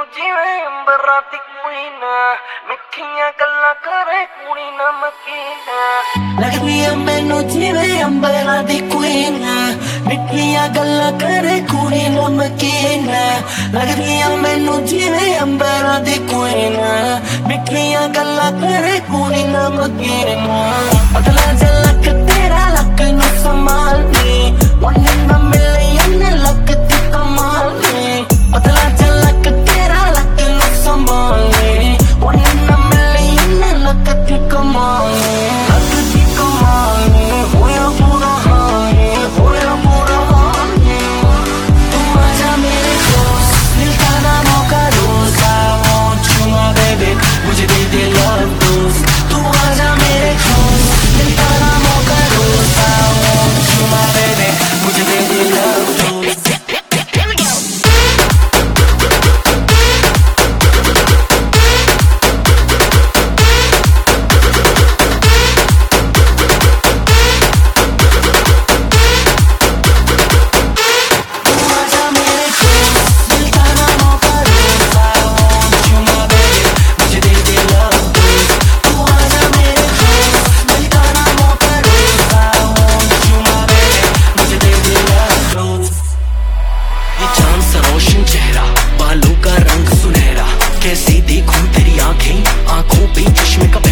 जिवें अंबरां दी क्वीन मिठियां गल्लां करे कुड़ी नमकीन लगदी ऐ मैनू जिवें अंबरां दी क्वीन मिठियां गल्लां करे कुड़ी नमकीन लगदी ऐ मैनू जिवें अंबरां दी क्वीन मिठियां गल्लां करे कुड़ी नमकीन पतला जा लक तेरा लक नू संभाल नी वन इन अ मिलियन लक दी कमाल नी पतला जा लक तेरा लक नू संभाल नी वन इन अ मिलियन लक दी कमाल लक दी कमाल होया पूरा हाल होया पूरा हाल तू आजा मेरे close दिल का ना मौका रोज I want you my baby मुझे दे दे love dose तू आजा मेरे close दिल का ना मौका रोज I want you my baby मुझे दे दे love dose कैसी देखूं तेरी आंखें आंखों पे चश्मे का